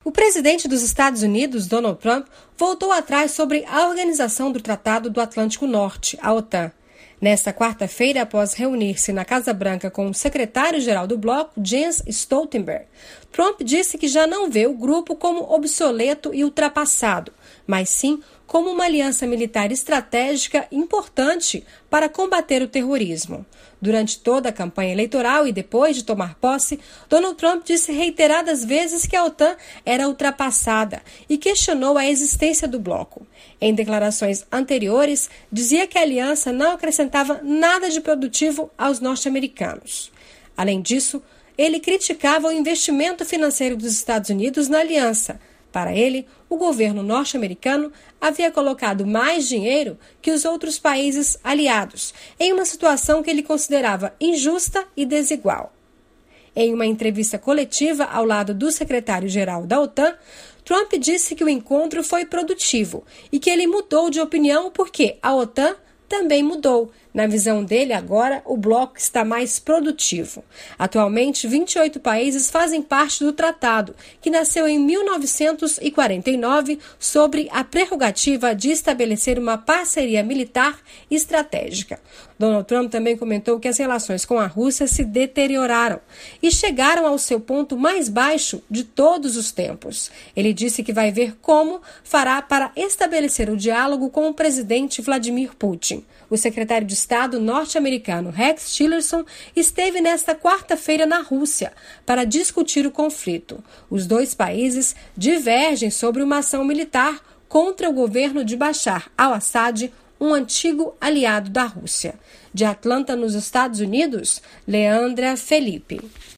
O presidente dos Estados Unidos, Donald Trump, voltou atrás sobre a organização do Tratado do Atlântico Norte, a OTAN. Nesta quarta-feira, após reunir-se na Casa Branca com o secretário-geral do bloco, Jens Stoltenberg, Trump disse que já não vê o grupo como obsoleto e ultrapassado, mas sim como uma aliança militar estratégica importante para combater o terrorismo. Durante toda a campanha eleitoral e depois de tomar posse, Donald Trump disse reiteradas vezes que a OTAN era ultrapassada e questionou a existência do bloco. Em declarações anteriores, dizia que a aliança não acrescentava nada de produtivo aos norte-americanos. Além disso, ele criticava o investimento financeiro dos Estados Unidos na aliança. Para ele, o governo norte-americano havia colocado mais dinheiro que os outros países aliados, em uma situação que ele considerava injusta e desigual. Em uma entrevista coletiva ao lado do secretário-geral da OTAN, Trump disse que o encontro foi produtivo e que ele mudou de opinião porque a OTAN também mudou. Na visão dele, agora, o bloco está mais produtivo. Atualmente, 28 países fazem parte do tratado, que nasceu em 1949 sobre a prerrogativa de estabelecer uma parceria militar estratégica. Donald Trump também comentou que as relações com a Rússia se deterioraram e chegaram ao seu ponto mais baixo de todos os tempos. Ele disse que vai ver como fará para estabelecer o diálogo com o presidente Vladimir Putin. O secretário de Estado norte-americano Rex Tillerson esteve nesta quarta-feira na Rússia para discutir o conflito. Os dois países divergem sobre uma ação militar contra o governo de Bashar al-Assad, um antigo aliado da Rússia. De Atlanta, nos Estados Unidos, Leandra Felipe.